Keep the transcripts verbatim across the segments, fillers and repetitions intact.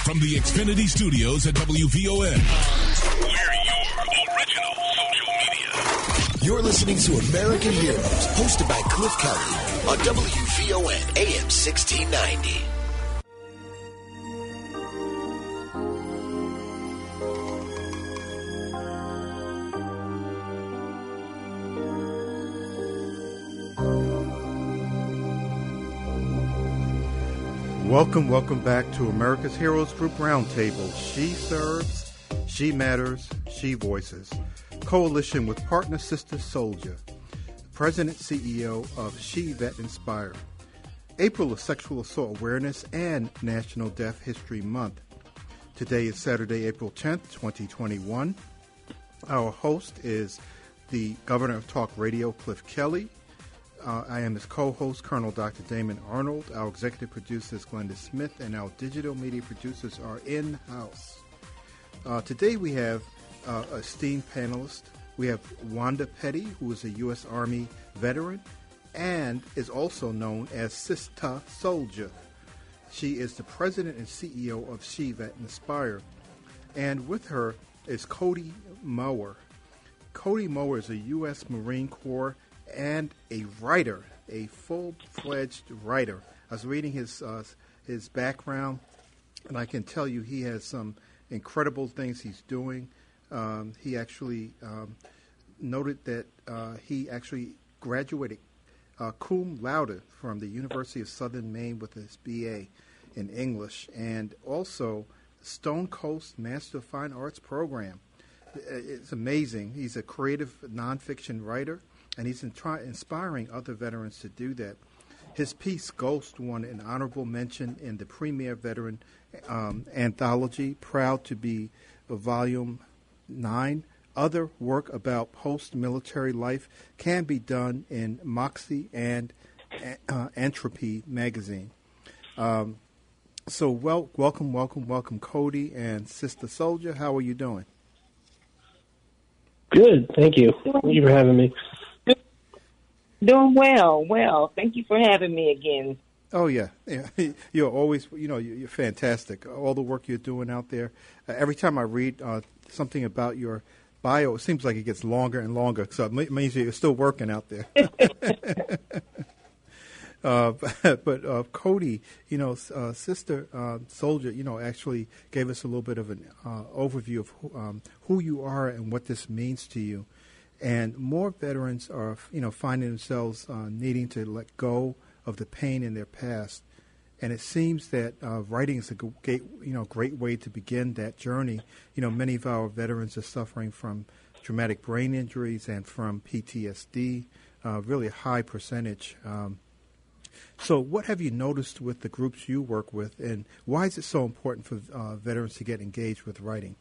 From the Xfinity Studios at W V O N. We're your original social media. You're listening to American Heroes, hosted by Cliff Kelly on W V O N A M sixteen ninety. Welcome, welcome back to America's Heroes Group Roundtable. She serves, she matters, she voices. Coalition with partner Sister Soldier, President C E O of She Vet Inspire. April is Sexual Assault Awareness and National Deaf History Month. Today is Saturday, April tenth, twenty twenty-one. Our host is the Governor of Talk Radio, Cliff Kelly. Uh, I am his co-host, Colonel Doctor Damon Arnold. Our executive producer is Glenda Smith, and our digital media producers are in-house. Uh, today we have uh, esteemed panelists. We have Wanda Petty, who is a U S Army veteran and is also known as Sister Soldier. She is the president and C E O of She Vet Inspire. And with her is Cody Mower. Cody Mower is a U S Marine Corps and a writer, a full-fledged writer. I was reading his uh, his background, and I can tell you he has some incredible things he's doing. Um, he actually um, noted that uh, he actually graduated uh, cum laude from the University of Southern Maine with his B A in English, and also Stone Coast Master of Fine Arts program. It's amazing. He's a creative nonfiction writer, and he's in try, inspiring other veterans to do that. His piece, Ghost, won an honorable mention in the Premier Veteran um, Anthology, proud to be a Volume nine. Other work about post-military life can be done in Moxie and uh, Entropy magazine. Um, so well, welcome, welcome, welcome, Cody and Sister Soldier. How are you doing? Good, thank you. Thank you for having me. Doing well, well. Thank you for having me again. Oh, yeah. yeah. You're always, you know, you're fantastic. All the work you're doing out there. Uh, every time I read uh, something about your bio, it seems like it gets longer and longer. So it means you're still working out there. uh, but but uh, Cody, you know, uh, Sister uh, Soldier, you know, actually gave us a little bit of an uh, overview of who, um, who you are and what this means to you. And more veterans are, you know, finding themselves uh, needing to let go of the pain in their past. And it seems that uh, writing is a great, you know, great way to begin that journey. You know, many of our veterans are suffering from traumatic brain injuries and from P T S D, uh, really a high percentage. Um, so what have you noticed with the groups you work with, and why is it so important for uh, veterans to get engaged with writing?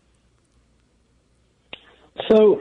So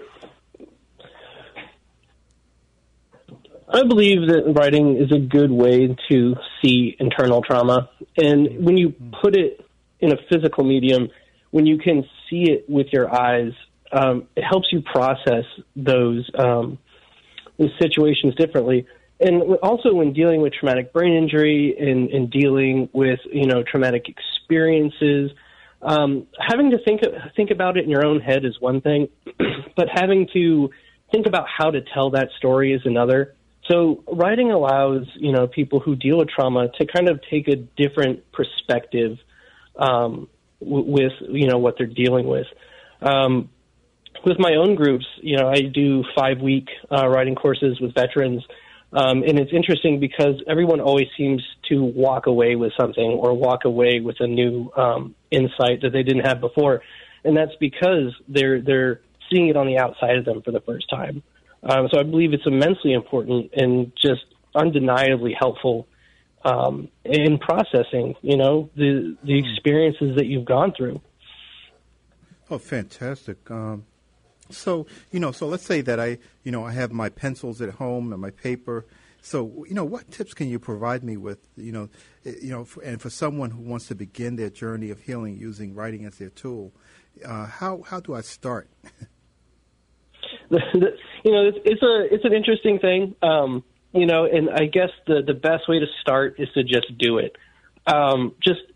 I believe that writing is a good way to see internal trauma. And when you put it in a physical medium, when you can see it with your eyes, um, it helps you process those, um, those situations differently. And also when dealing with traumatic brain injury and, and dealing with, you know, traumatic experiences, um, having to think, think about it in your own head is one thing, but having to think about how to tell that story is another. So writing allows, you know, people who deal with trauma to kind of take a different perspective um, w- with, you know, what they're dealing with. Um, with my own groups, you know, I do five-week uh, writing courses with veterans, um, and it's interesting because everyone always seems to walk away with something or walk away with a new um, insight that they didn't have before, and that's because they're they're seeing it on the outside of them for the first time. Um, so I believe it's immensely important and just undeniably helpful um, in processing, you know, the the experiences that you've gone through. Oh, fantastic. Um, so, you know, so let's say that I, you know, I have my pencils at home and my paper. So, you know, what tips can you provide me with, you know, you know, for, and for someone who wants to begin their journey of healing using writing as their tool, uh, how how do I start? The, the, you know, it's, it's a it's an interesting thing, um, you know, and I guess the, the best way to start is to just do it. Um, just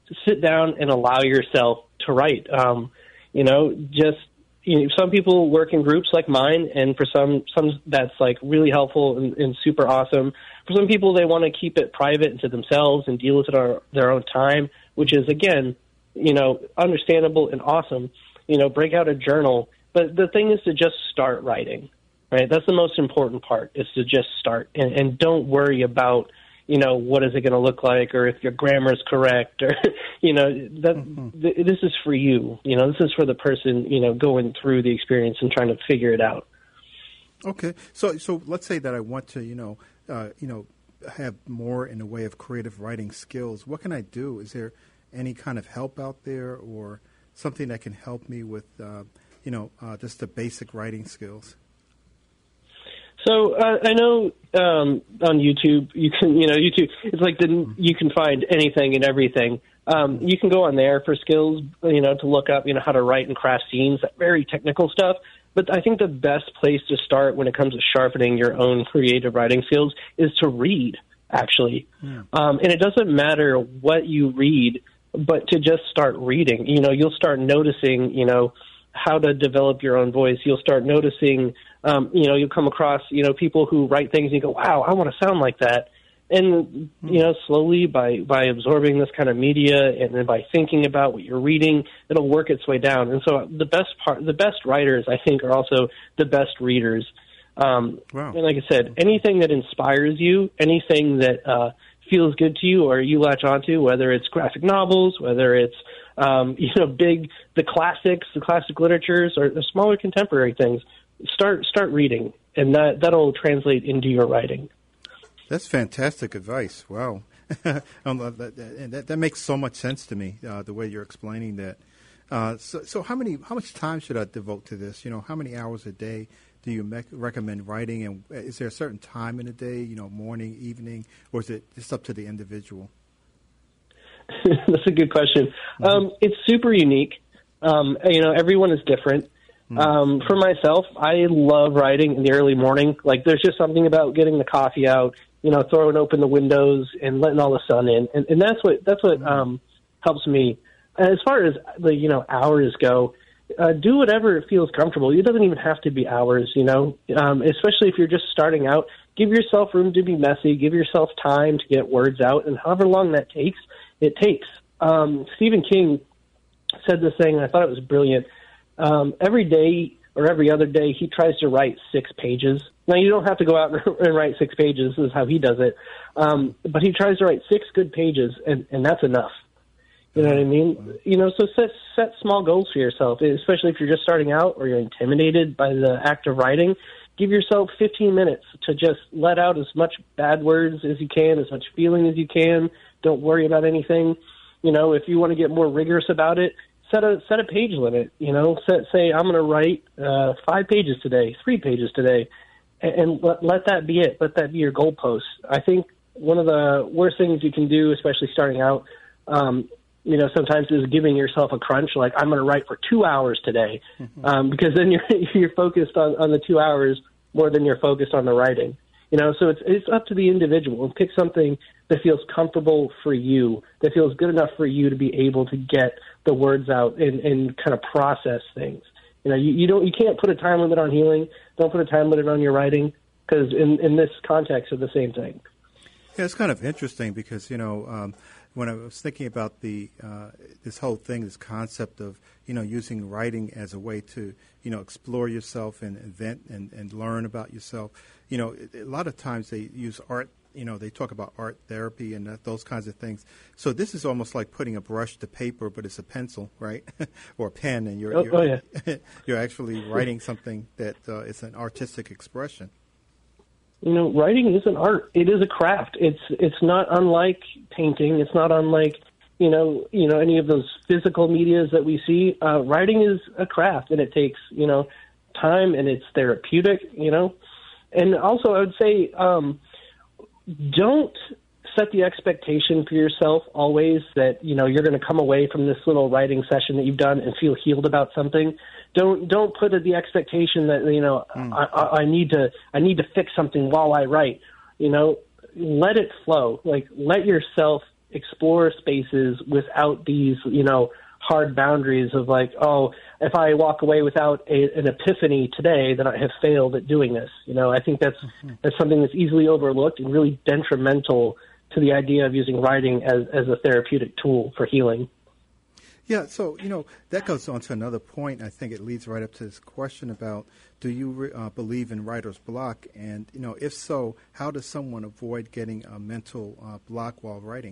sit down and allow yourself to write. Um, you know, just you know, some people work in groups like mine, and for some, some that's like really helpful and, and super awesome. For some people, they want to keep it private and to themselves and deal with it on their own time, which is, again, you know, understandable and awesome. You know, break out a journal. But the thing is to just start writing, right? That's the most important part, is to just start. And, and don't worry about, you know, what is it going to look like, or if your grammar is correct, or, you know, that mm-hmm. th- this is for you. You know, this is for the person, you know, going through the experience and trying to figure it out. Okay. So, so let's say that I want to, you know, uh, you know, have more in the way of creative writing skills. What can I do? Is there any kind of help out there, or something that can help me with, uh, you know, uh, just the basic writing skills? So uh, I know um, on YouTube, you can, you know, YouTube, it's like the, you can find anything and everything. Um, you can go on there for skills, you know, to look up, you know, how to write and craft scenes, that very technical stuff. But I think the best place to start when it comes to sharpening your own creative writing skills is to read, actually. Yeah. Um, and it doesn't matter what you read, but to just start reading. You know, you'll start noticing, you know, how to develop your own voice. You'll start noticing, um, you know, you'll come across, you know, people who write things and you go, wow, I want to sound like that. And, you know, slowly by, by absorbing this kind of media and then by thinking about what you're reading, it'll work its way down. And so the best part, the best writers, I think, are also the best readers. Um, wow. And like I said, anything that inspires you, anything that uh, feels good to you or you latch onto, whether it's graphic novels, whether it's, um, you know, big, the classics, the classic literatures, or the smaller contemporary things, start start reading, and that, that'll translate into your writing. That's fantastic advice. Wow. um, that, that, that makes so much sense to me, uh, the way you're explaining that. Uh, so, so how many, how much time should I devote to this? You know, how many hours a day do you me- recommend writing? And is there a certain time in the day, you know, morning, evening, or is it just up to the individual? That's a good question. Mm-hmm. Um, it's super unique. Um, you know, everyone is different. Mm-hmm. Um, for myself, I love writing in the early morning. Like, there's just something about getting the coffee out, you know, throwing open the windows and letting all the sun in. And, and that's what, that's what, um, helps me. As far as the, you know, hours go, uh, do whatever feels comfortable. It doesn't even have to be hours, you know, um, especially if you're just starting out. Give yourself room to be messy. Give yourself time to get words out. And however long that takes, it takes. Um, Stephen King said this thing, and I thought it was brilliant. Um, every day or every other day, he tries to write six pages. Now, you don't have to go out and write six pages. This is how he does it. Um, but he tries to write six good pages, and, and that's enough. You know what I mean? You know, so set, set small goals for yourself, especially if you're just starting out or you're intimidated by the act of writing. Give yourself fifteen minutes to just let out as much bad words as you can, as much feeling as you can. Don't worry about anything. You know, if you want to get more rigorous about it, set a set a page limit. You know, set, say I'm going to write uh, five pages today, three pages today, and, and let, let that be it. Let that be your goalpost. I think one of the worst things you can do, especially starting out, um, you know, sometimes is giving yourself a crunch, like I'm going to write for two hours today, mm-hmm. um, because then you're you're focused on, on the two hours more than you're focused on the writing. You know, so it's it's up to the individual, and pick something that feels comfortable for you, that feels good enough for you to be able to get the words out and, and kind of process things. You know, you, you don't you can't put a time limit on healing. Don't put a time limit on your writing, because in, in this context, it's the same thing. Yeah, it's kind of interesting because, you know, um, when I was thinking about the uh, this whole thing, this concept of, you know, using writing as a way to, you know, explore yourself and invent and, and learn about yourself, you know, a lot of times they use art, you know, they talk about art therapy and that, those kinds of things. So this is almost like putting a brush to paper, but it's a pencil, right? Or a pen, and you're, oh, you're, oh, yeah. you're actually writing something that uh, is an artistic expression. You know, writing is an art. It is a craft. It's it's not unlike painting. It's not unlike, you know, you know any of those physical medias that we see. Uh, writing is a craft, and it takes, you know, time, and it's therapeutic, you know. And also, I would say, um, don't set the expectation for yourself always that, you know, you're going to come away from this little writing session that you've done and feel healed about something. Don't don't put the expectation that, you know, mm. I, I need to I need to fix something while I write. You know, let it flow. Like, let yourself explore spaces without these, you know, hard boundaries of like, oh, if I walk away without a, an epiphany today, then I have failed at doing this. You know, I think that's mm-hmm. that's something that's easily overlooked and really detrimental to the idea of using writing as, as a therapeutic tool for healing. Yeah, so, you know, that goes on to another point. I think it leads right up to this question about, do you uh, believe in writer's block? And, you know, if so, how does someone avoid getting a mental uh, block while writing?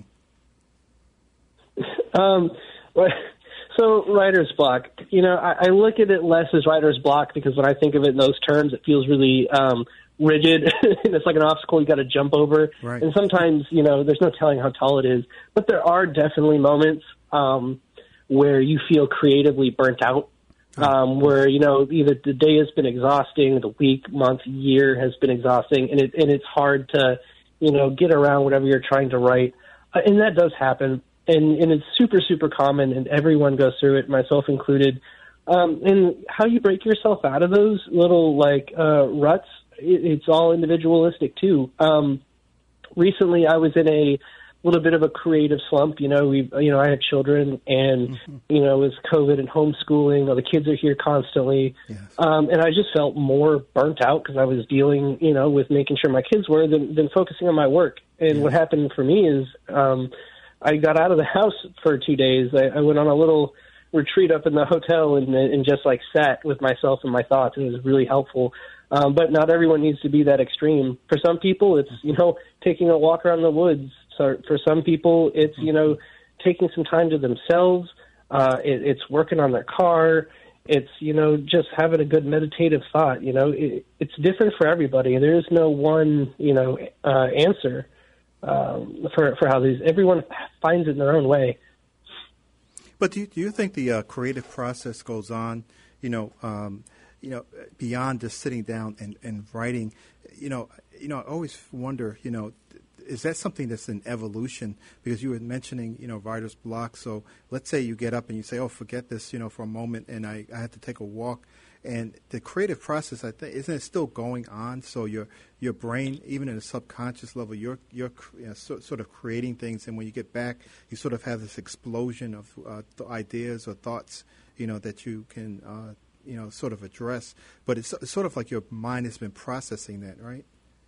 Um, well, so writer's block, you know, I, I look at it less as writer's block because when I think of it in those terms, it feels really um, rigid. It's like an obstacle you got to jump over. Right. And sometimes, you know, there's no telling how tall it is. But there are definitely moments um, where you feel creatively burnt out, um, where, you know, either the day has been exhausting, the week, month, year has been exhausting, and, it, and it's hard to, you know, get around whatever you're trying to write. Uh, and that does happen. And, and it's super, super common, and everyone goes through it, myself included. Um, and how you break yourself out of those little, like, uh, ruts, it, it's all individualistic, too. Um, recently, I was in a little bit of a creative slump. You know, we, you know, I had children, and, mm-hmm. you know, it was COVID and homeschooling. Well, the kids are here constantly. Yes. Um, and I just felt more burnt out because I was dealing, you know, with making sure my kids were than, than focusing on my work. And yeah. what happened for me is, um, I got out of the house for two days. I, I went on a little retreat up in the hotel and, and just like sat with myself and my thoughts, and it was really helpful. Um, but not everyone needs to be that extreme. For some people, it's, you know, taking a walk around the woods. So for some people, it's, you know, taking some time to themselves. Uh, it, it's working on their car. It's, you know, just having a good meditative thought. You know, it, it's different for everybody. There is no one, you know, uh, answer. Um, for for how these everyone finds it in their own way. But do you, do you think the uh, creative process goes on, you know, um, you know, beyond just sitting down and, and writing? You know, you know, I always wonder, you know, is that something that's an evolution? Because you were mentioning, you know, writer's block. So let's say you get up and you say, oh, forget this, you know, for a moment, and I, I have to take a walk. And the creative process, I think, isn't it still going on? So your your brain, even in a subconscious level, you're you're you know, so, sort of creating things, and when you get back, you sort of have this explosion of uh, th- ideas or thoughts, you know, that you can uh, you know sort of address. But it's, it's sort of like your mind has been processing that, right?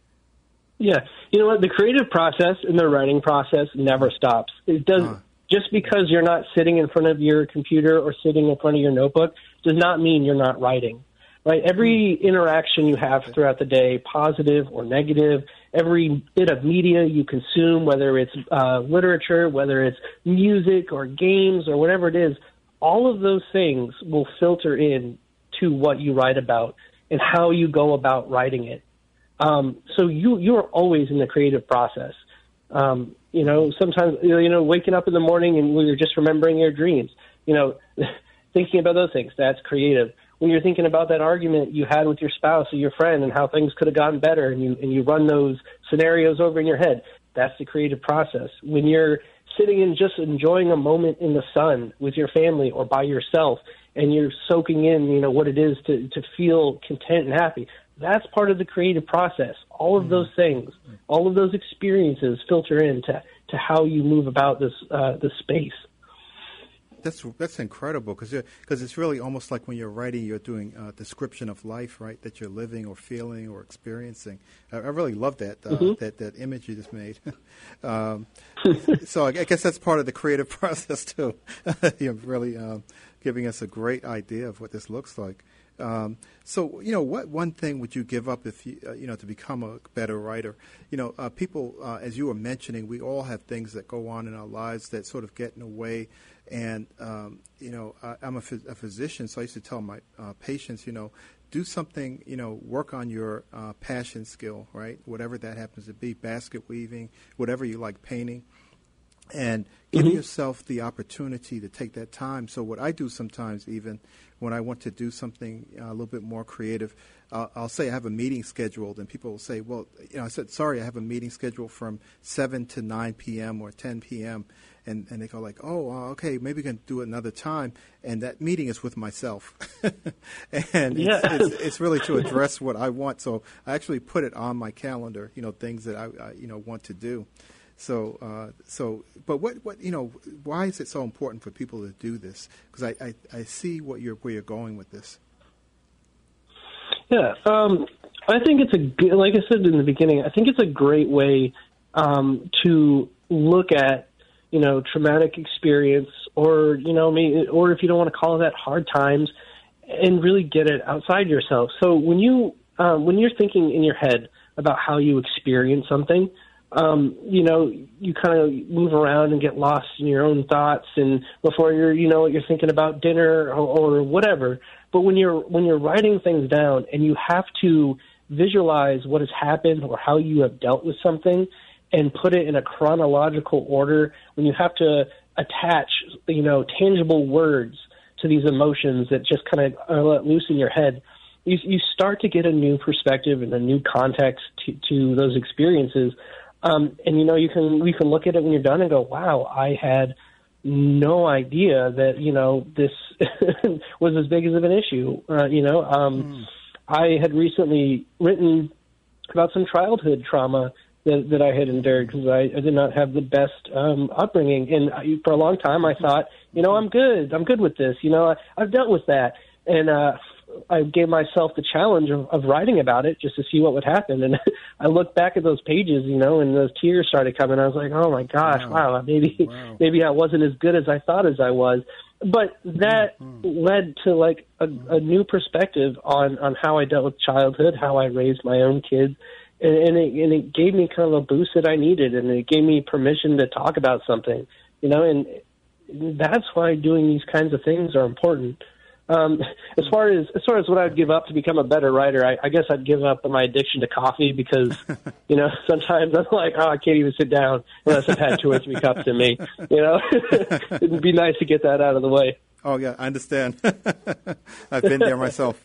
Yeah, you know what? The creative process and the writing process never stops. It doesn't. Uh. Just because you're not sitting in front of your computer or sitting in front of your notebook does not mean you're not writing, right? Every interaction you have throughout the day, positive or negative, every bit of media you consume, whether it's uh, literature, whether it's music or games or whatever it is, all of those things will filter in to what you write about and how you go about writing it. Um, so you, you're always in the creative process. Um, you know, sometimes, you know, waking up in the morning and you're just remembering your dreams, you know, thinking about those things, that's creative. When you're thinking about that argument you had with your spouse or your friend and how things could have gotten better, and you, and you run those scenarios over in your head, that's the creative process. When you're sitting and just enjoying a moment in the sun with your family or by yourself, and you're soaking in, you know, what it is to, to feel content and happy, that's part of the creative process. All of those things, all of those experiences filter into to how you move about this uh, this space. That's that's incredible because because it's really almost like when you're writing, you're doing a description of life, right? That you're living or feeling or experiencing. I, I really love that uh, mm-hmm. that that image you just made. um, so I guess that's part of the creative process too. You're really um, giving us a great idea of what this looks like. Um, so, you know, what one thing would you give up if you, uh, you know, to become a better writer? You know, uh, people, uh, as you were mentioning, we all have things that go on in our lives that sort of get in the way. And, um, you know, I, I'm a, phys- a physician, so I used to tell my uh, patients, you know, do something, you know, work on your uh, passion skill, right? Whatever that happens to be, basket weaving, whatever you like, painting. And give mm-hmm. yourself the opportunity to take that time. So what I do sometimes, even when I want to do something uh, a little bit more creative, uh, I'll say I have a meeting scheduled, and people will say, well, you know, I said, sorry, I have a meeting scheduled from seven to nine p.m. or ten p.m., and, and they go like, oh, uh, okay, maybe we can do it another time, and that meeting is with myself. and yeah. it's, it's, it's really to address what I want, so I actually put it on my calendar, you know, things that I, I you know, want to do. So, uh, so, but what, what, you know, why is it so important for people to do this? Because I, I, I see what you're, where you're going with this. Yeah, um, I think it's a good, like I said in the beginning, I think it's a great way um, to look at, you know, traumatic experience, or, you know, maybe, or if you don't want to call it that, hard times, and really get it outside yourself. So when you, um, when you're thinking in your head about how you experience something, um, you know, you kind of move around and get lost in your own thoughts, and before you're, you know, you're thinking about dinner or, or whatever. But when you're when you're writing things down and you have to visualize what has happened or how you have dealt with something and put it in a chronological order, when you have to attach, you know, tangible words to these emotions that just kind of are let loose in your head, you, you start to get a new perspective and a new context to, to those experiences. Um, and, you know, you can you can look at it when you're done and go, wow, I had no idea that, you know, this was as big as of an issue. Uh, you know, um, mm. I had recently written about some childhood trauma that, that I had endured because I, I did not have the best um, upbringing. And I, for a long time, I thought, you know, I'm good. I'm good with this. You know, I, I've dealt with that. And uh, I gave myself the challenge of, of writing about it just to see what would happen. And I looked back at those pages, you know, and those tears started coming. I was like, oh, my gosh, wow, wow maybe wow. maybe I wasn't as good as I thought as I was. But that mm-hmm. led to, like, a, a new perspective on, on how I dealt with childhood, how I raised my own kids. And, and, it, and it gave me kind of a boost that I needed, and it gave me permission to talk about something, you know, and that's why doing these kinds of things are important. Um, as far as as far as what I'd give up to become a better writer, I, I guess I'd give up my addiction to coffee because, you know, sometimes I'm like, oh, I can't even sit down unless I've had two or three cups in me. You know, it'd be nice to get that out of the way. Oh yeah, I understand. I've been there myself.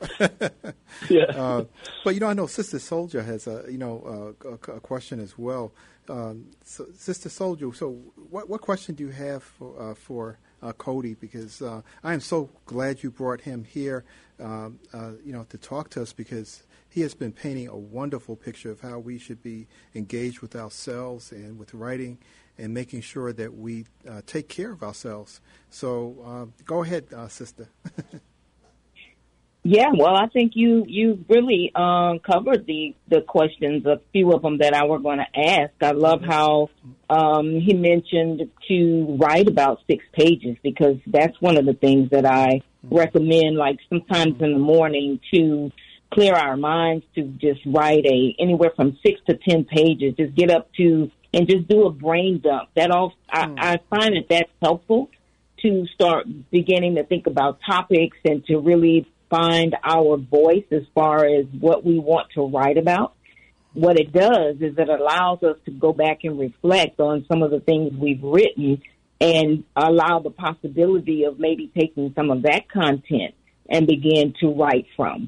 yeah. Uh, but you know, I know Sister Soldier has a you know uh, a, a question as well. Um, so, Sister Soldier, so what what question do you have for uh, for Uh, Cody, because uh, I am so glad you brought him here, um, uh, you know, to talk to us, because he has been painting a wonderful picture of how we should be engaged with ourselves and with writing and making sure that we uh, take care of ourselves. So uh, go ahead, uh, Sister. Yeah, well, I think you you really um, covered the, the questions, a few of them that I were going to ask. I love how um, he mentioned to write about six pages, because that's one of the things that I recommend, like sometimes in the morning, to clear our minds, to just write a anywhere from six to ten pages. Just get up to and just do a brain dump. That all I, I find that that's helpful to start beginning to think about topics and to really find our voice as far as what we want to write about. What it does is it allows us to go back and reflect on some of the things we've written and allow the possibility of maybe taking some of that content and begin to write from.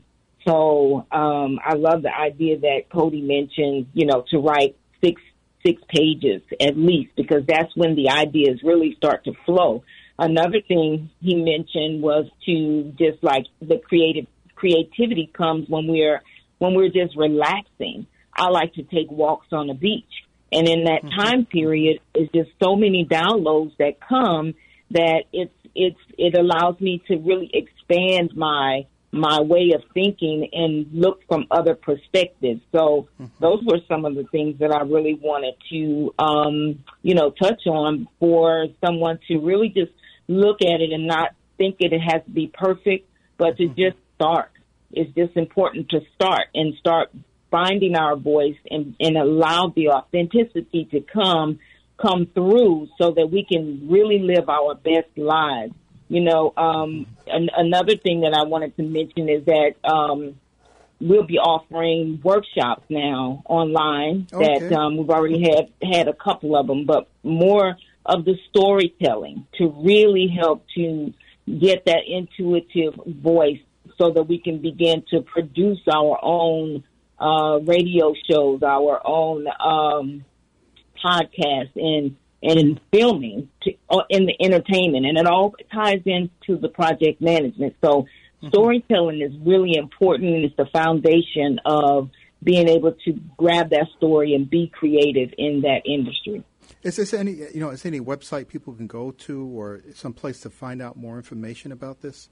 So um, I love the idea that Cody mentioned, you know, to write six six pages at least, because that's when the ideas really start to flow. Another thing he mentioned was to just like the creative creativity comes when we're when we're just relaxing. I like to take walks on the beach, and in that time period, it's just so many downloads that come that it's it's it allows me to really expand my my way of thinking and look from other perspectives. So those were some of the things that I really wanted to um, you know touch on for someone to really just look at it and not think it has to be perfect, but to just start. It's just important to start and start finding our voice and, and allow the authenticity to come come through so that we can really live our best lives. You know, um, an, another thing that I wanted to mention is that um, we'll be offering workshops now online. Okay. That um, we've already had, had a couple of them, but more of the storytelling to really help to get that intuitive voice so that we can begin to produce our own uh, radio shows, our own um, podcasts, and and filming to, uh, in the entertainment. And it all ties into the project management. So mm-hmm. storytelling is really important, and it's the foundation of being able to grab that story and be creative in that industry. Is there any, you know, is there any website people can go to or some place to find out more information about this?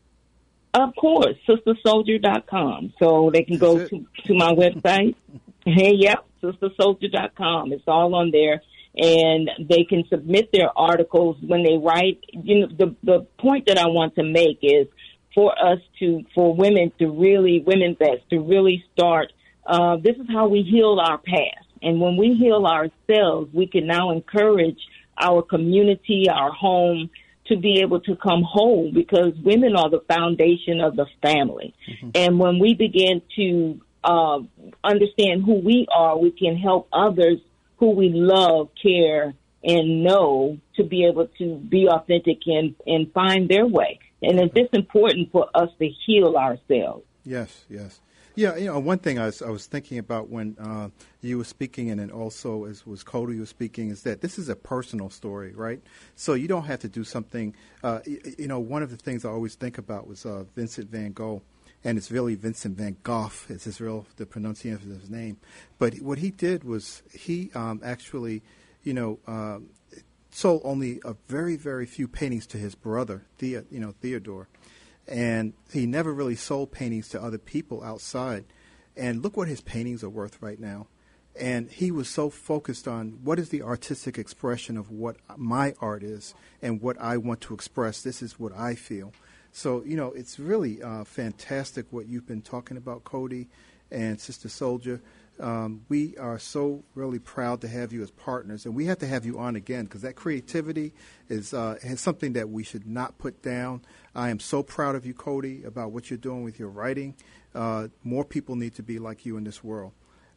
Of course, sister soldier dot com. So they can go to, to my website. Hey, yep, sister soldier dot com. It's all on there. And they can submit their articles when they write. You know, the, the point that I want to make is for us to, for women to really, women vets to really start, uh, this is how we heal our past. And when we heal ourselves, we can now encourage our community, our home, to be able to come whole, because women are the foundation of the family. Mm-hmm. And when we begin to uh, understand who we are, we can help others who we love, care, and know to be able to be authentic and, and find their way. And it's just important for us to heal ourselves. Yes, yes. Yeah, you know, one thing I was, I was thinking about when uh, you were speaking, and then also as was Cody was speaking, is that this is a personal story, right? So you don't have to do something. Uh, you, you know, one of the things I always think about was uh, Vincent van Gogh, and it's really Vincent van Gogh is his real the pronunciation of his name. But what he did was he um, actually, you know, uh, sold only a very very few paintings to his brother, Thea, you know, Theodore. And he never really sold paintings to other people outside. And look what his paintings are worth right now. And he was so focused on what is the artistic expression of what my art is and what I want to express. This is what I feel. So, you know, it's really uh, fantastic what you've been talking about, Cody and Sister Soldier. Um, we are so really proud to have you as partners, and we have to have you on again because that creativity is, uh, is something that we should not put down. I am so proud of you, Cody, about what you're doing with your writing. Uh, more people need to be like you in this world.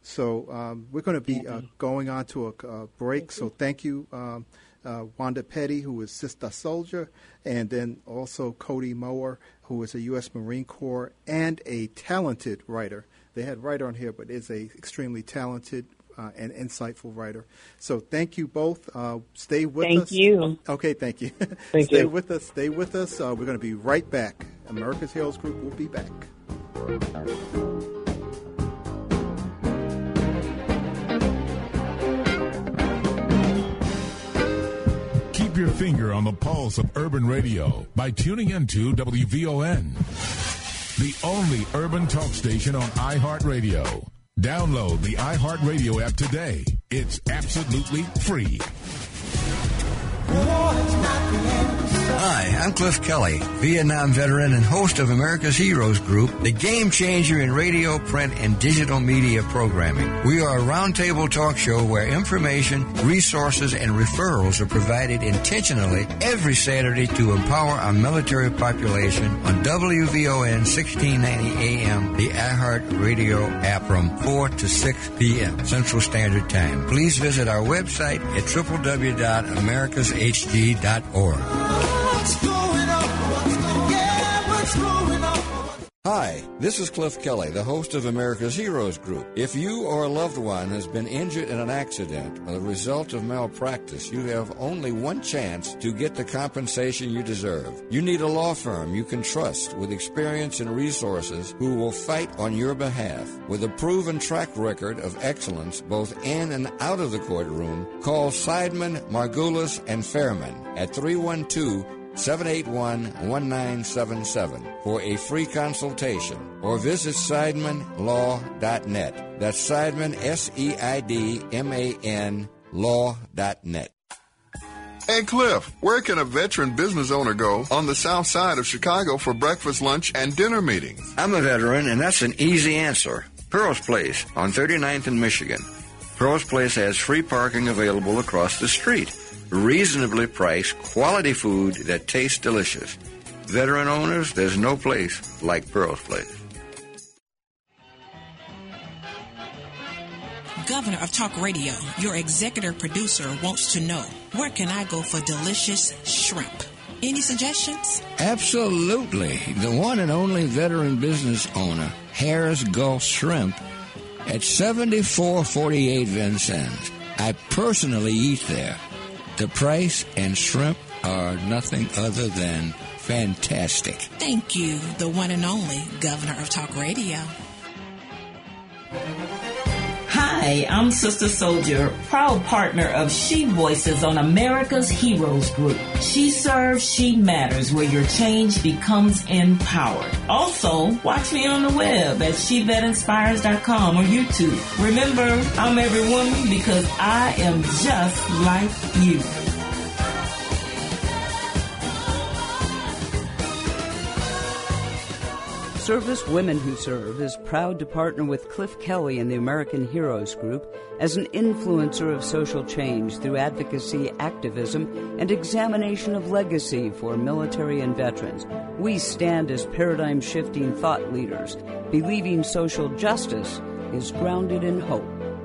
So um, we're going to be uh, going on to a, a break, so thank you, um, uh, Wanda Petty, who is Sister Soldier, and then also Cody Mower, who is a U S Marine Corps and a talented writer. They had writer on here, but is a extremely talented uh, and insightful writer. So thank you both. Uh, stay with thank us. Thank you. Okay, thank you. Thank stay you. with us. Stay with us. Uh, we're going to be right back. America's Heroes Group will be back. Keep your finger on the pulse of urban radio by tuning into W V O N. The only urban talk station on iHeartRadio. Download the iHeartRadio app today. It's absolutely free. Hi, I'm Cliff Kelly, Vietnam veteran and host of America's Heroes Group, the game changer in radio, print, and digital media programming. We are a roundtable talk show where information, resources, and referrals are provided intentionally every Saturday to empower our military population on W V O N sixteen ninety A M, the iHeart Radio app from four to six p.m. Central Standard Time. Please visit our website at w w w dot americas h d dot org. What's going on? What's going, yeah, what's going on? Hi, this is Cliff Kelly, the host of America's Heroes Group. If you or a loved one has been injured in an accident or the result of malpractice, you have only one chance to get the compensation you deserve. You need a law firm you can trust with experience and resources who will fight on your behalf. With a proven track record of excellence both in and out of the courtroom, call Seidman, Margulis, and Fairman at three one two, seven eight one, one nine seven seven for a free consultation, or visit Seidman Law dot net. That's Seidman, S E I D M A N, law dot net. Hey, Cliff, where can a veteran business owner go on the south side of Chicago for breakfast, lunch, and dinner meetings? I'm a veteran, and that's an easy answer. Pearl's Place on thirty-ninth and Michigan. Pearl's Place has free parking available across the street. Reasonably priced, quality food that tastes delicious. Veteran owners, there's no place like Pearl's Place. Governor of Talk Radio, your executive producer, wants to know, where can I go for delicious shrimp? Any suggestions? Absolutely. The one and only veteran business owner, Harris Gulf Shrimp, at seventy-four forty-eight Vincennes. I personally eat there. The price and shrimp are nothing other than fantastic. Thank you, the one and only Governor of Talk Radio. Hi, Hi, I'm Sister Soldier, proud partner of She Voices on America's Heroes Group. She serves, she matters, where your change becomes empowered. Also, watch me on the web at she vet inspires dot com or YouTube. Remember, I'm every woman because I am just like you. Service Women Who Serve is proud to partner with Cliff Kelly and the American Heroes Group as an influencer of social change through advocacy, activism, and examination of legacy for military and veterans. We stand as paradigm-shifting thought leaders, believing social justice is grounded in hope.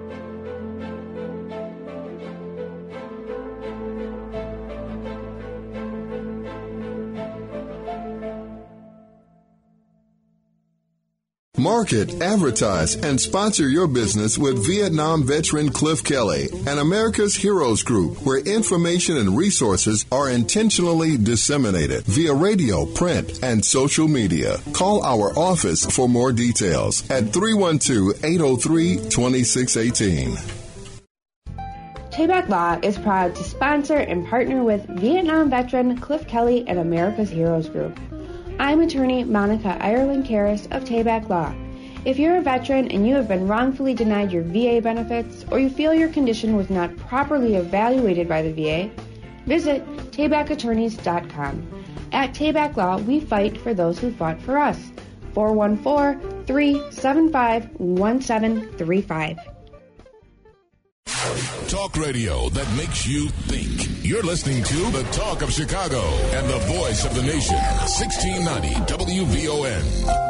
Market, advertise, and sponsor your business with Vietnam veteran Cliff Kelly and America's Heroes Group, where information and resources are intentionally disseminated via radio, print, and social media. Call our office for more details at three one two, eight oh three, two six one eight. Tayback Law is proud to sponsor and partner with Vietnam veteran Cliff Kelly and America's Heroes Group. I'm attorney Monica Ireland Karras of Tayback Law. If you're a veteran and you have been wrongfully denied your V A benefits or you feel your condition was not properly evaluated by the V A, visit tayback attorneys dot com. At Tayback Law, we fight for those who fought for us. four one four, three seven five, one seven three five. Talk radio that makes you think. You're listening to The Talk of Chicago and the voice of the nation. sixteen ninety W V O N.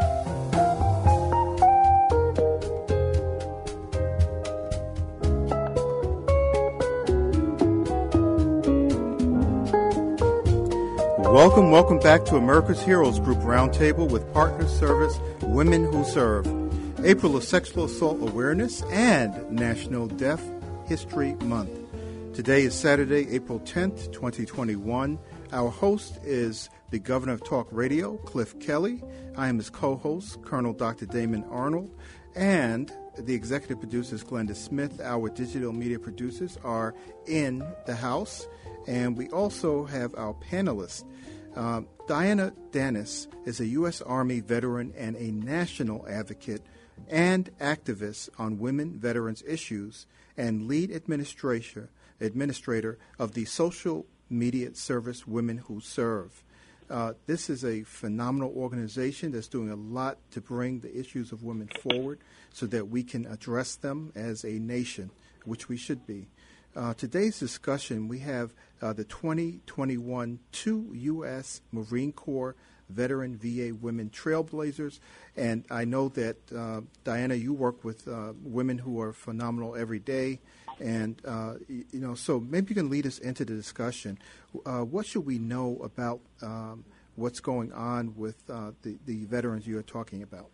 Welcome, welcome back to America's Heroes Group Roundtable with Partner Service Women Who Serve. April is Sexual Assault Awareness and National Deaf History Month. Today is Saturday, April tenth, twenty twenty-one. Our host is the Governor of Talk Radio, Cliff Kelly. I am his co-host, Colonel Doctor Damon Arnold. And the executive producer is Glenda Smith. Our digital media producers are in the house. And we also have our panelists. Uh, Diana Dennis is a U S Army veteran and a national advocate and activist on women veterans issues and lead administrator administrator of the social media service Women Who Serve. Uh, this is a phenomenal organization that's doing a lot to bring the issues of women forward so that we can address them as a nation, which we should be. Uh, today's discussion, we have uh, the twenty twenty-one two U S Marine Corps Veteran V A Women Trailblazers, and I know that, uh, Diana, you work with uh, women who are phenomenal every day, and, uh, you, you know, so maybe you can lead us into the discussion. Uh, what should we know about um, what's going on with uh, the, the veterans you are talking about?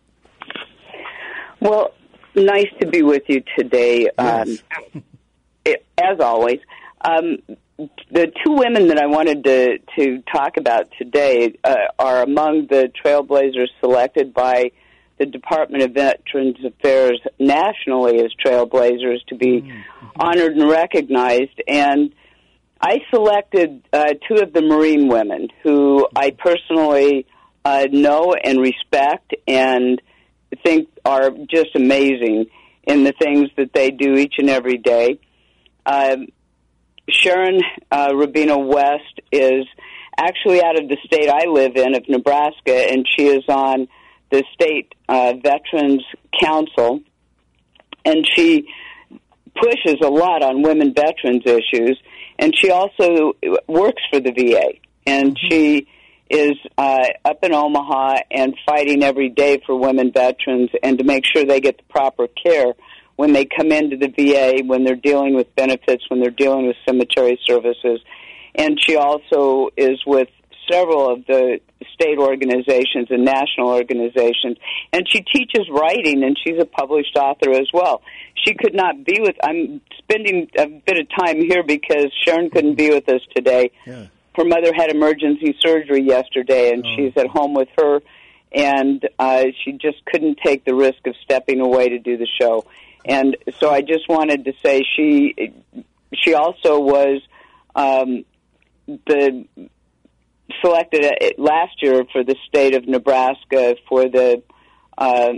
Well, nice to be with you today. Yes. Um, as always, um, the two women that I wanted to, to talk about today uh, are among the trailblazers selected by the Department of Veterans Affairs nationally as trailblazers to be mm-hmm. honored and recognized. And I selected uh, two of the Marine women who I personally uh, know and respect and think are just amazing in the things that they do each and every day. Um, Sharon uh, Rubino West is actually out of the state I live in, of Nebraska, and she is on the State uh, Veterans Council, and she pushes a lot on women veterans issues, and she also works for the V A, and mm-hmm. she is uh, up in Omaha and fighting every day for women veterans and to make sure they get the proper care when they come into the V A, when they're dealing with benefits, when they're dealing with cemetery services. And she also is with several of the state organizations and national organizations. And she teaches writing, and she's a published author as well. She could not be with, I'm spending a bit of time here because Sharon couldn't be with us today. Yeah. Her mother had emergency surgery yesterday, and oh. she's at home with her, and uh, she just couldn't take the risk of stepping away to do the show. And so I just wanted to say she she also was um, the selected last year for the state of Nebraska for the uh,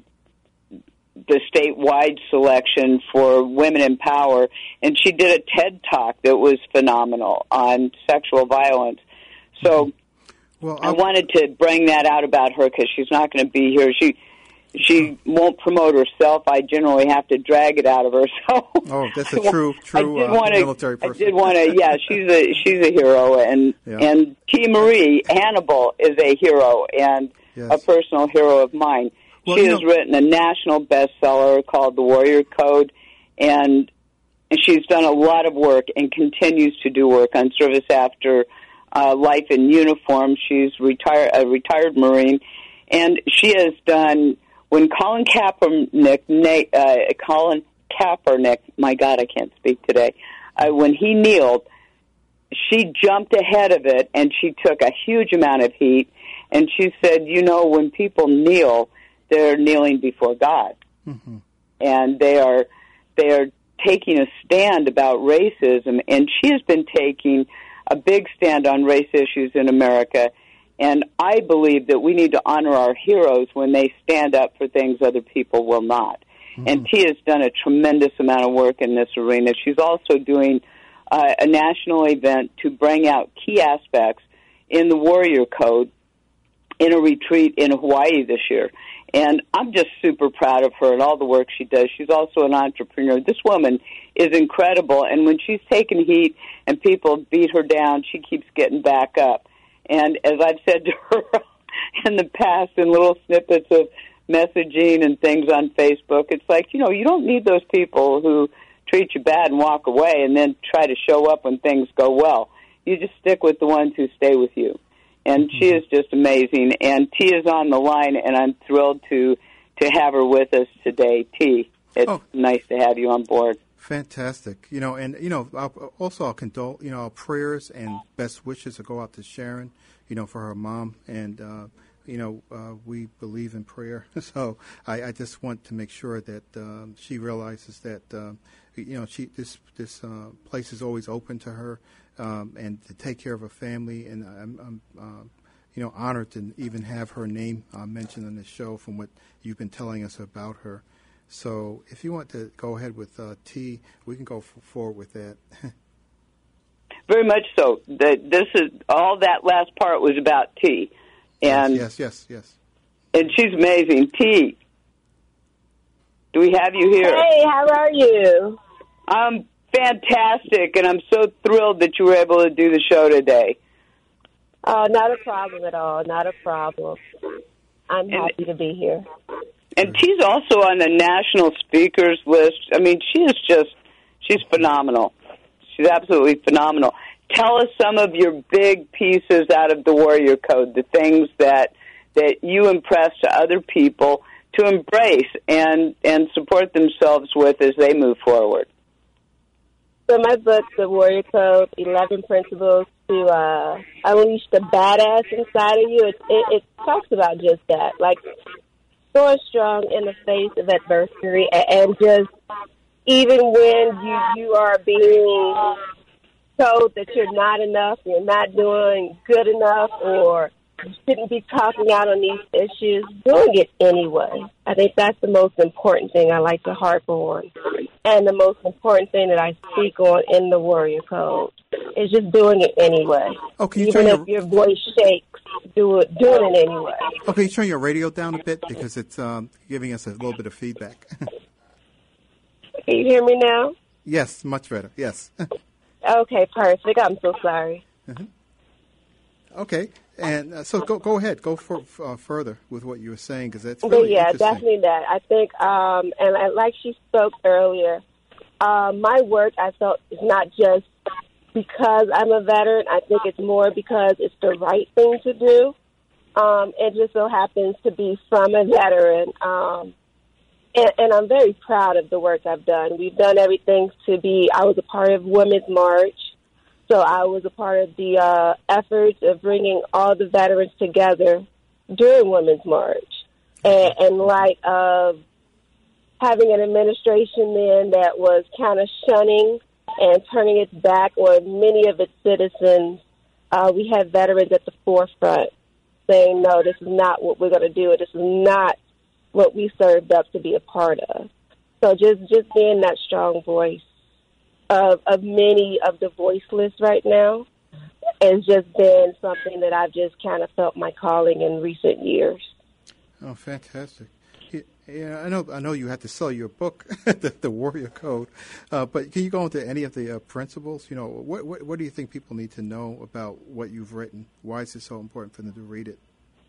the statewide selection for Women in Power, and she did a TED Talk that was phenomenal on sexual violence. So well, I wanted to bring that out about her because she's not going to be here. She she won't promote herself. I generally have to drag it out of her. So oh, that's a true true uh, wanna, military person. I did want to. Yeah, she's a she's a hero, and yeah. and T. Marie Hannibal is a hero and yes. a personal hero of mine. Well, she has know, written a national bestseller called The Warrior Code, and, and she's done a lot of work and continues to do work on service after uh, life in uniform. She's retired, a retired Marine, and she has done, when Colin Kaepernick, uh, Colin Kaepernick, my God, I can't speak today, uh, when he kneeled, she jumped ahead of it, and she took a huge amount of heat, and she said, you know, when people kneel, they're kneeling before God, mm-hmm. and they are they are taking a stand about racism. And she has been taking a big stand on race issues in America. And I believe that we need to honor our heroes when they stand up for things other people will not. Mm-hmm. And T has done a tremendous amount of work in this arena. She's also doing uh, a national event to bring out key aspects in the Warrior Code in a retreat in Hawaii this year. And I'm just super proud of her and all the work she does. She's also an entrepreneur. This woman is incredible, and when she's taken heat and people beat her down, she keeps getting back up. And as I've said to her in the past in little snippets of messaging and things on Facebook, it's like, you know, you don't need those people who treat you bad and walk away and then try to show up when things go well. You just stick with the ones who stay with you. And she is just amazing. And T is on the line, and I'm thrilled to to have her with us today. T, it's oh. nice to have you on board. Fantastic. You know, and, you know, I'll, also I'll condole, you know, our prayers and best wishes will go out to Sharon, you know, for her mom. And, uh, you know, uh, we believe in prayer. So I, I just want to make sure that um, she realizes that, um, you know, she this, this uh, place is always open to her. Um, and to take care of her family, and I'm, I'm uh, you know, honored to even have her name uh, mentioned on the show from what you've been telling us about her. So, if you want to go ahead with uh, T, we can go f- forward with that. Very much so. The, this is all that last part was about T, and yes, yes, yes, yes. And she's amazing. T, do we have you here? Hey, how are you? Um. Fantastic, and I'm so thrilled that you were able to do the show today. Oh, not a problem at all. Not a problem. I'm happy and, to be here. And she's also on the national speakers list. I mean, she is just, she's phenomenal. She's absolutely phenomenal. Tell us some of your big pieces out of the Warrior Code, the things that that you impress to other people to embrace and, and support themselves with as they move forward. So my book, The Warrior Code, eleven Principles to uh, Unleash the Badass Inside of You, it, it, it talks about just that, like going strong in the face of adversity and, and just even when you, you are being told that you're not enough, you're not doing good enough, or you shouldn't be talking out on these issues, doing it anyway. I think that's the most important thing I like to harp on. And the most important thing that I speak on in the Warrior Code is just doing it anyway. Okay, you even turn if your... your voice shakes, do it, doing it anyway. Okay, you turn your radio down a bit because it's um, giving us a little bit of feedback. Can you hear me now? Yes, much better. Yes. Okay, perfect. I'm so sorry. Mm-hmm. Okay, and uh, so go go ahead, go for, uh, further with what you were saying because that's really but yeah, interesting. definitely that. I think, um, and I, like she spoke earlier, uh, my work I felt is not just because I'm a veteran. I think it's more because it's the right thing to do. Um, it just so happens to be from a veteran, um, and, and I'm very proud of the work I've done. We've done everything to be. I was a part of Women's March. So I was a part of the uh, efforts of bringing all the veterans together during Women's March. And in light of having an administration then that was kind of shunning and turning its back on many of its citizens, uh, we had veterans at the forefront saying, no, this is not what we're going to do. This is not what we served up to be a part of. So just, just being that strong voice of, of many of the voiceless right now has just been something that I've just kind of felt my calling in recent years. Oh, fantastic. Yeah, I know I know you had to sell your book, the, the Warrior Code, uh, but can you go into any of the uh, principles? You know, what, what what do you think people need to know about what you've written? Why is it so important for them to read it?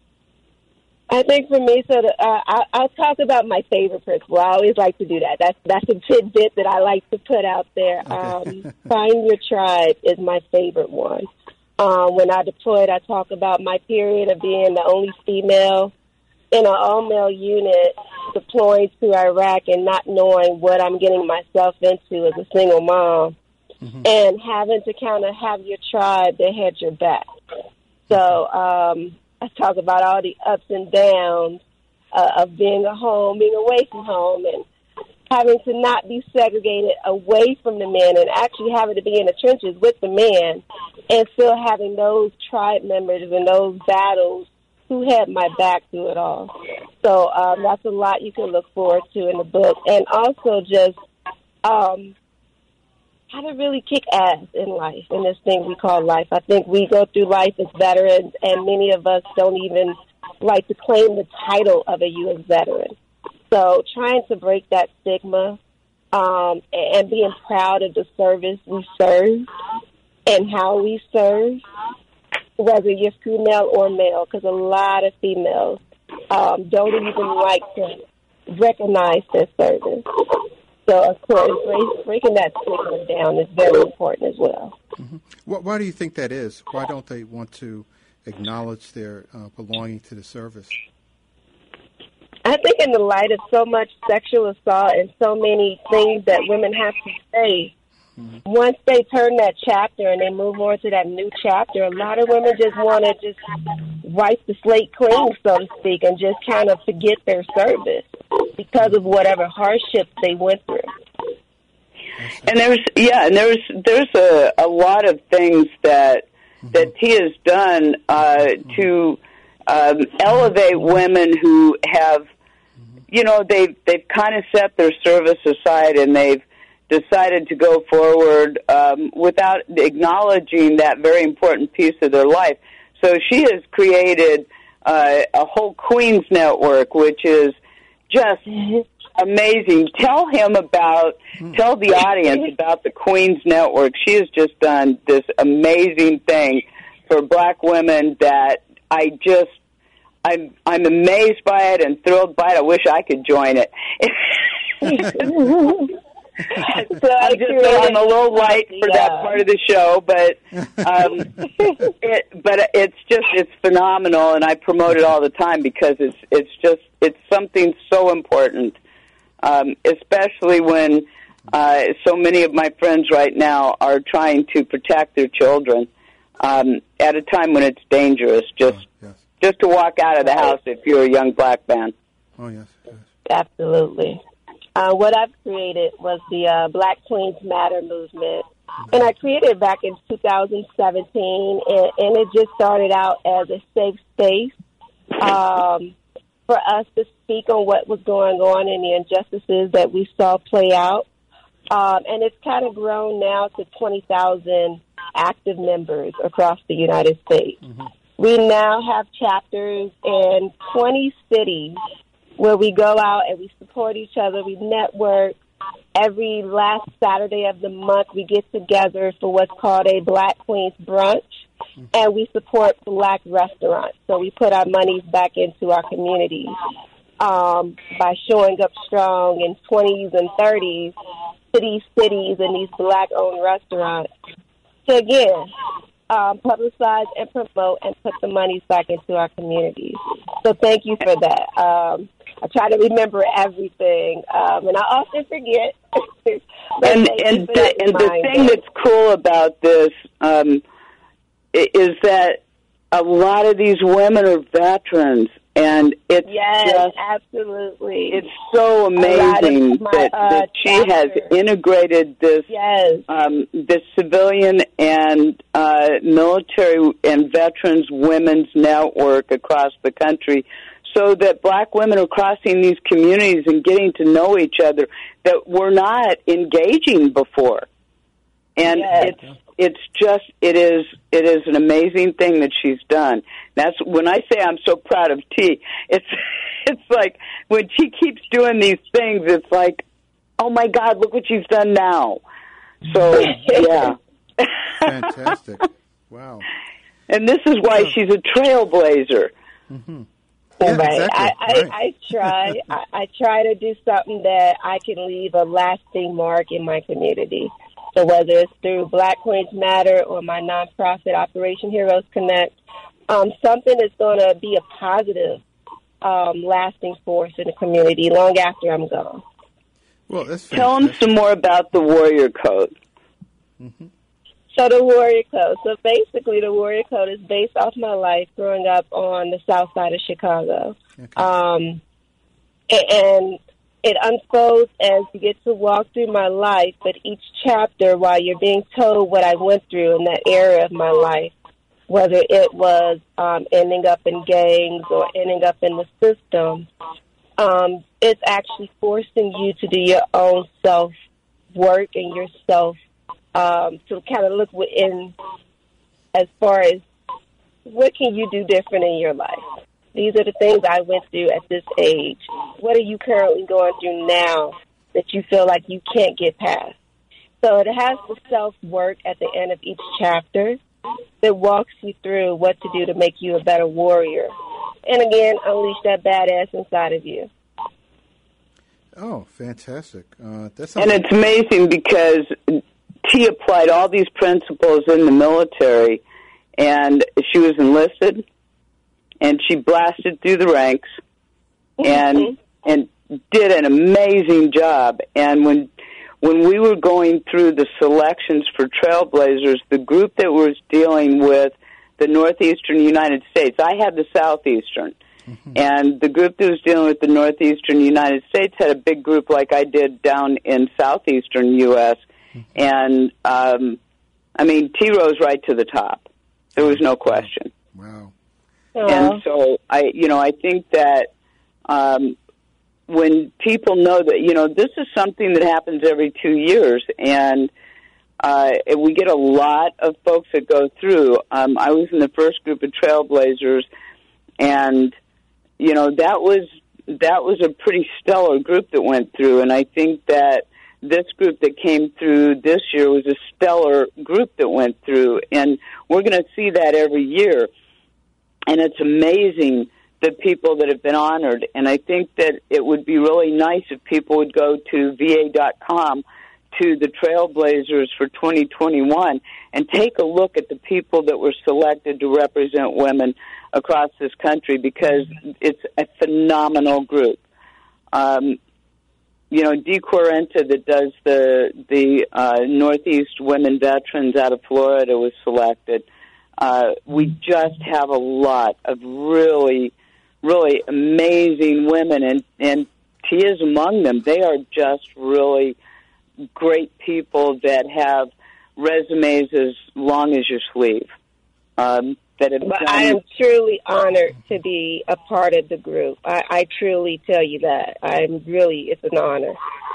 I think for me, so the, uh, I, I'll talk about my favorite principle. I always like to do that. That's that's a tidbit that I like to put out there. Okay. Um, find your tribe is my favorite one. Um, when I deployed, I talk about my period of being the only female in an all-male unit deploying to Iraq and not knowing what I'm getting myself into as a single mom, mm-hmm. and having to kind of have your tribe that had your back. So um, I talk about all the ups and downs uh, of being at home, being away from home, and having to not be segregated away from the men and actually having to be in the trenches with the men and still having those tribe members and those battles who had my back through it all. So um, that's a lot you can look forward to in the book. And also just um, how to really kick ass in life, in this thing we call life. I think we go through life as veterans, and many of us don't even like to claim the title of a U S veteran. So trying to break that stigma um, and being proud of the service we serve and how we serve, whether you're female or male, because a lot of females um, don't even like to recognize their service. So, of course, breaking that stigma down is very important as well. Mm-hmm. Why, why do you think that is? Why don't they want to acknowledge their uh, belonging to the service? I think in the light of so much sexual assault and so many things that women have to face, mm-hmm. once they turn that chapter and they move on to that new chapter, a lot of women just want to just wipe the slate clean, so to speak, and just kind of forget their service because of whatever hardships they went through. And there's, yeah, and there's there's a, a lot of things that mm-hmm. that he has done uh, mm-hmm. to um, elevate women who have, you know, they've they've kind of set their service aside and they've decided to go forward um, without acknowledging that very important piece of their life. So she has created uh, a whole Queens Network, which is just amazing. Tell him about, tell the audience about the Queens Network. She has just done this amazing thing for black women that I just, I'm, I'm amazed by it and thrilled by it. I wish I could join it. So I'm just on a little light for yeah. that part of the show, but um, it, but it's just it's phenomenal, and I promote it all the time because it's it's just it's something so important, um, especially when uh, so many of my friends right now are trying to protect their children um, at a time when it's dangerous. Just oh, yes. just to walk out of the house if you're a young black man. Oh yes, yes. Absolutely. Uh, what I've created was the uh, Black Queens Matter movement, and I created it back in two thousand seventeen, and, and it just started out as a safe space um, for us to speak on what was going on and the injustices that we saw play out. Um, and it's kind of grown now to twenty thousand active members across the United States. Mm-hmm. We now have chapters in twenty cities where we go out and we support each other, we network. Every last Saturday of the month, we get together for what's called a Black Queens Brunch, and we support black restaurants. So we put our monies back into our communities um, by showing up strong in twenties and thirties to these cities and these black-owned restaurants to, again, um, publicize and promote and put the monies back into our communities. So thank you for that. Um, I try to remember everything, um, and I often forget. and and the, and the thing that's cool about this um, is that a lot of these women are veterans, And it's yes, just, absolutely. It's so amazing my, that, uh, that she has integrated this yes. um, this civilian and uh, military and veterans women's network across the country, so that black women are crossing these communities and getting to know each other that were not engaging before. And yes. it's it's just it is it is an amazing thing that she's done. That's when I say I'm so proud of T. It's it's like when she keeps doing these things, it's like, oh my God, look what she's done now. So yeah, fantastic. Wow. And this is why she's a trailblazer. Mm-hmm. Yeah, Yeah, right. exactly. I, I, Right. I try. I, I try to do something that I can leave a lasting mark in my community. So whether it's through Black Queens Matter or my nonprofit Operation Heroes Connect, um, something that's going to be a positive, um, lasting force in the community long after I'm gone. Well, that's Tell them some more about the Warrior Code. Mm-hmm. So the Warrior Code. So basically the Warrior Code is based off my life growing up on the south side of Chicago. Okay. Um, a- and it unfolds as you get to walk through my life, but each chapter, while you're being told what I went through in that area of my life, whether it was um, ending up in gangs or ending up in the system, um, it's actually forcing you to do your own self-work and your self Um, to kind of look within as far as what can you do different in your life. These are the things I went through at this age. What are you currently going through now that you feel like you can't get past? So it has the self-work at the end of each chapter that walks you through what to do to make you a better warrior. And again, unleash that badass inside of you. Oh, fantastic. Uh, that And it's amazing because T applied all these principles in the military, and she was enlisted, and she blasted through the ranks, and mm-hmm. and did an amazing job. And when when we were going through the selections for Trailblazers, the group that was dealing with the northeastern United States, I had the southeastern, mm-hmm. and the group that was dealing with the northeastern United States had a big group like I did down in southeastern U S, and, um, I mean, T rose right to the top. There was no question. Wow. And so, I, you know, I think that um, when people know that, you know, this is something that happens every two years, and uh, we get a lot of folks that go through. Um, I was in the first group of Trailblazers, and, you know, that was that was a pretty stellar group that went through, and I think that this group that came through this year was a stellar group that went through, and we're going to see that every year. And it's amazing the people that have been honored, and I think that it would be really nice if people would go to V A dot com to the Trailblazers for twenty twenty-one and take a look at the people that were selected to represent women across this country, because it's a phenomenal group. Um, You know, Dee Quarenta, that does the the uh, Northeast Women Veterans out of Florida, was selected. Uh, we just have a lot of really, really amazing women, and, and T is among them. They are just really great people that have resumes as long as your sleeve. Um, that have but done, I am truly honored to be a part of the group. I, I truly tell you that. I'm really, it's an honor.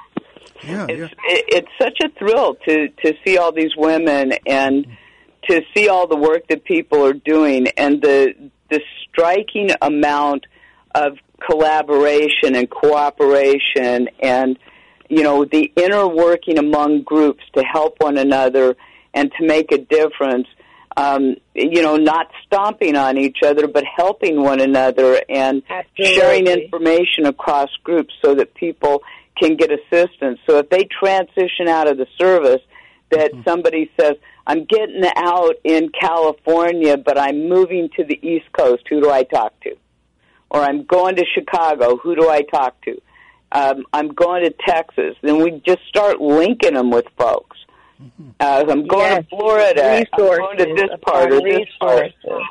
Yeah, it's, yeah. It, it's such a thrill to, to see all these women and to see all the work that people are doing, and the the striking amount of collaboration and cooperation, and, you know, the inner working among groups to help one another and to make a difference. Um, you know, not stomping on each other, but helping one another and Absolutely. sharing information across groups so that people can get assistance. So if they transition out of the service, that mm-hmm. somebody says, I'm getting out in California, but I'm moving to the East Coast, who do I talk to? Or I'm going to Chicago, who do I talk to? Um, I'm going to Texas. Then we just start linking them with folks. Uh, I'm going yes. to Florida. Resources, I'm going to this part or this part.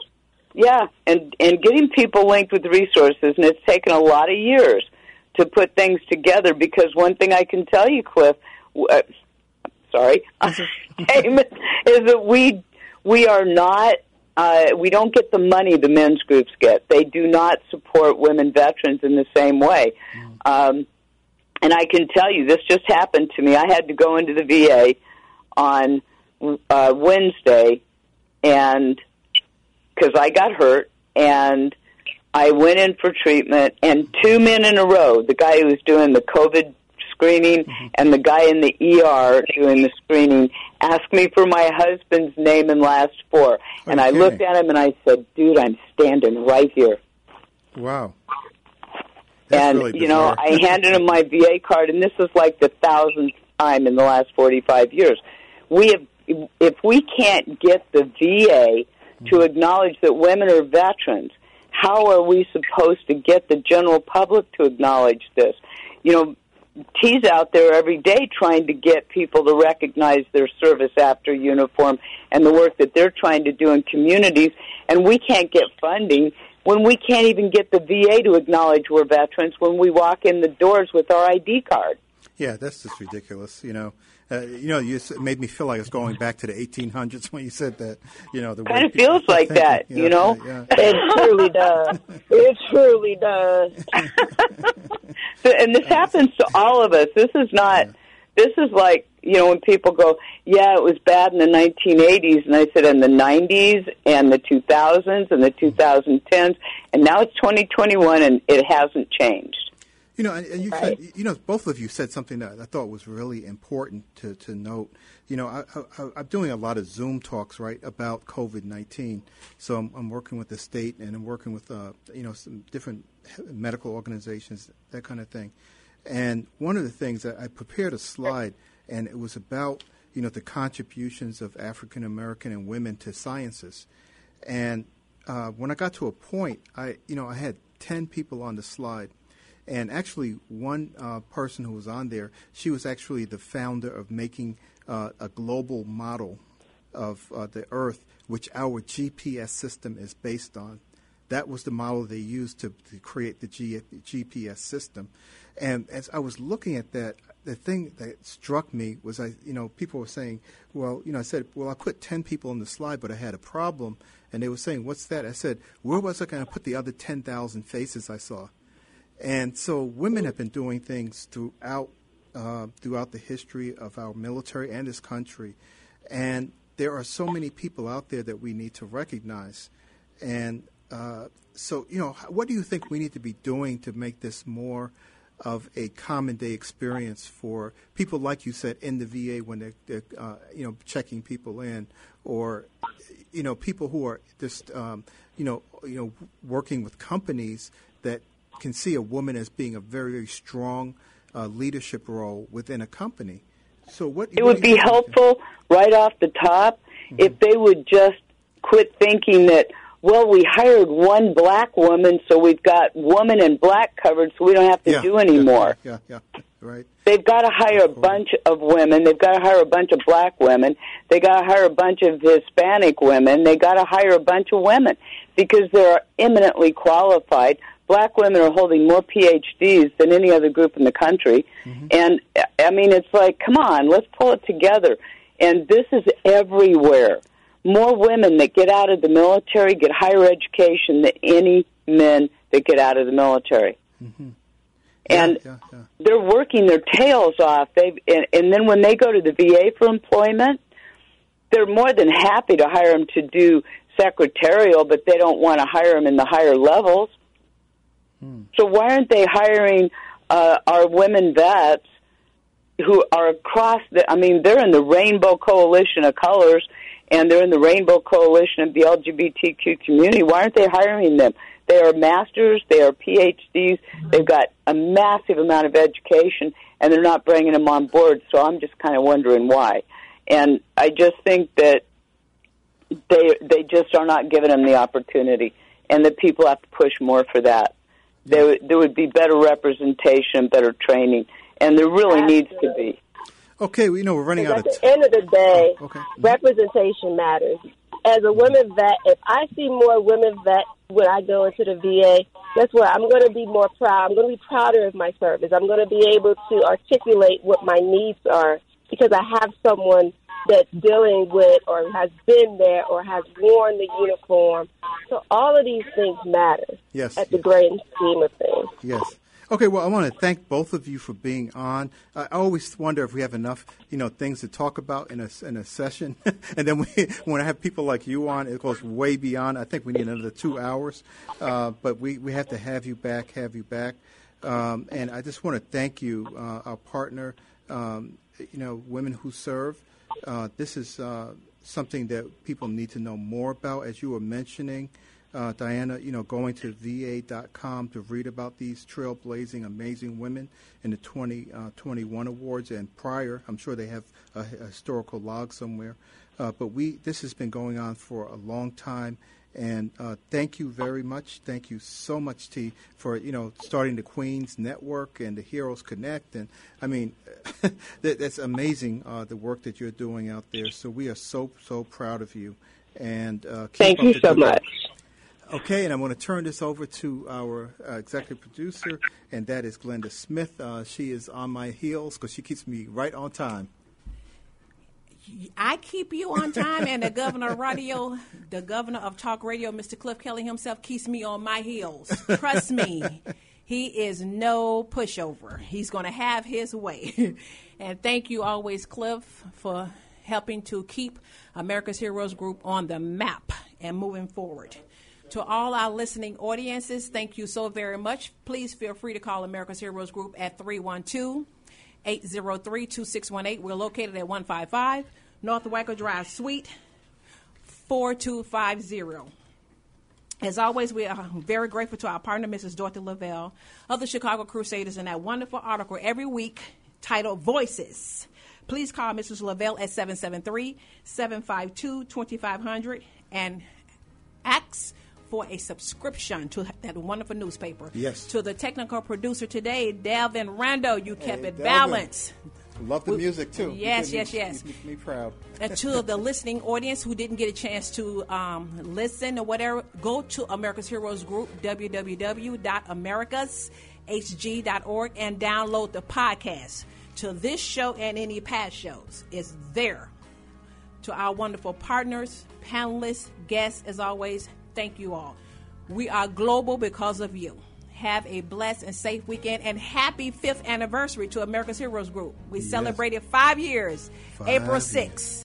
Yeah, and, and getting people linked with resources, and it's taken a lot of years to put things together, because one thing I can tell you, Cliff, uh, sorry, is that we we are not, uh, we don't get the money the men's groups get. They do not support women veterans in the same way. Um, and I can tell you, this just happened to me. I had to go into the V A on uh, Wednesday, and because I got hurt, and I went in for treatment, and two men in a row, the guy who was doing the COVID screening mm-hmm. and the guy in the E R doing the screening, asked me for my husband's name and last four. Okay. And I looked at him and I said, dude, I'm standing right here. Wow. That's and, really you know, I handed him my V A card, and this is like the thousandth time in the last forty-five years. We have, if we can't get the V A to acknowledge that women are veterans, how are we supposed to get the general public to acknowledge this? You know, T's out there every day trying to get people to recognize their service after uniform and the work that they're trying to do in communities, and we can't get funding when we can't even get the V A to acknowledge we're veterans when we walk in the doors with our I D card. Yeah, that's just ridiculous, you know. Uh, you know, you s- made me feel like I was going back to the eighteen hundreds when you said that. You know, the kind of feels like thinking. that. Yeah, you know, yeah, yeah. It truly does. It truly does. So, and this happens to all of us. This is not. Yeah. This is like, you know, when people go, "Yeah, it was bad in the nineteen eighties," and I said, "In the nineties and the two thousands and the twenty tens, and now it's twenty twenty-one, and it hasn't changed." You know, and, and you right. said, you know, both of you said something that I thought was really important to, to note. You know, I, I, I'm doing a lot of Zoom talks, right, about COVID nineteen. So I'm, I'm working with the state, and I'm working with, uh, you know, some different medical organizations, that kind of thing. And one of the things that I prepared a slide, and it was about, you know, the contributions of African American and women to sciences. And uh, when I got to a point, I, you know, I had ten people on the slide. And actually, one uh, person who was on there, she was actually the founder of making uh, a global model of uh, the Earth, which our G P S system is based on. That was the model they used to, to create the G- G P S system. And as I was looking at that, the thing that struck me was, I, you know, people were saying, well, you know, I said, well, I put ten people on the slide, but I had a problem. And they were saying, what's that? I said, where was I going to put the other ten thousand faces I saw? And so women have been doing things throughout uh, throughout the history of our military and this country. And there are so many people out there that we need to recognize. And uh, so, you know, what do you think we need to be doing to make this more of a common day experience for people, like you said, in the V A when they're, they're uh, you know, checking people in, or, you know, people who are just, um, you know, you know, working with companies that can see a woman as being a very, very strong uh, leadership role within a company. So what it would be helpful right off the top mm-hmm. if they would just quit thinking that, well, we hired one black woman, so we've got woman and black covered, so we don't have to yeah, do anymore. Yeah, yeah, yeah, right. They've got to hire a bunch of women. They've got to hire a bunch of black women. They got to hire a bunch of Hispanic women. They got to hire a bunch of women because they're eminently qualified. Black women are holding more P H Ds than any other group in the country. Mm-hmm. And, I mean, it's like, come on, let's pull it together. And this is everywhere. More women that get out of the military get higher education than any men that get out of the military. Mm-hmm. Yeah, and yeah, yeah. they're working their tails off. They and, and then when they go to the V A for employment, they're more than happy to hire them to do secretarial, but they don't want to hire them in the higher levels. Hmm. So why aren't they hiring uh, our women vets who are across the, I mean, they're in the Rainbow Coalition of Colors, and they're in the Rainbow Coalition of the L G B T Q community. Why aren't they hiring them? They are masters, they are P H Ds, they've got a massive amount of education, and they're not bringing them on board, so I'm just kind of wondering why. And I just think that they they just are not giving them the opportunity, and that people have to push more for that. There, there would be better representation, better training, and there really Absolutely. needs to be. Okay, well, you know, we're running out of time. At the end of the day, oh, okay. representation matters. as a women vet, if I see more women vets when I go into the V A, guess what? I'm going to be more proud. I'm going to be prouder of my service. I'm going to be able to articulate what my needs are because I have someone that's dealing with or has been there or has worn the uniform. So all of these things matter yes, at the yes. grand scheme of things. Yes. Okay, well, I want to thank both of you for being on. I always wonder if we have enough, you know, things to talk about in a, in a session. And then we, when I have people like you on, it goes way beyond. I think we need another two hours. Uh, but we, we have to have you back, have you back. Um, and I just want to thank you, uh, our partner, um, you know, Women Who Serve. Uh, this is uh, something that people need to know more about, as you were mentioning. Uh, Diana, you know, going to V A dot com to read about these trailblazing, amazing women in the twenty twenty-one awards and prior. I'm sure they have a, a historical log somewhere. Uh, but we, this has been going on for a long time. And uh, thank you very much. Thank you so much, T, for, you know, starting the Queens Network and the Heroes Connect. And, I mean, that, that's amazing, uh, the work that you're doing out there. So we are so, so proud of you. And uh, keep Thank up you the so good much. work. Okay, and I'm going to turn this over to our uh, executive producer, and that is Glenda Smith. Uh, she is on my heels because she keeps me right on time. I keep you on time, and the governor of radio, the governor of talk radio, Mister Cliff Kelly himself, keeps me on my heels. Trust me, he is no pushover. He's going to have his way. And thank you always, Cliff, for helping to keep America's Heroes Group on the map and moving forward. To all our listening audiences, thank you so very much. Please feel free to call America's Heroes Group at three one two, eight zero three, two six one eight. We're located at one five five North Waco Drive, Suite four two five zero. As always, we are very grateful to our partner, Missus Dorothy Lavelle of the Chicago Crusaders, in that wonderful article every week titled Voices. Please call Missus Lavelle at seven seven three, seven five two, two five zero zero and ask for a subscription to that wonderful newspaper. Yes. To the technical producer today, Delvin Rando, you kept Hey, it Delvin. balanced. Love the music, too. Yes, You yes, make- yes. you make me proud. And to the listening audience who didn't get a chance to um, listen or whatever, go to America's Heroes Group, w w w dot americas h g dot org, and download the podcast to this show and any past shows. It's there. To our wonderful partners, panelists, guests, as always, thank you all. We are global because of you. Have a blessed and safe weekend, and happy fifth anniversary to America's Heroes Group. We Yes. celebrated five years, Five April years. sixth.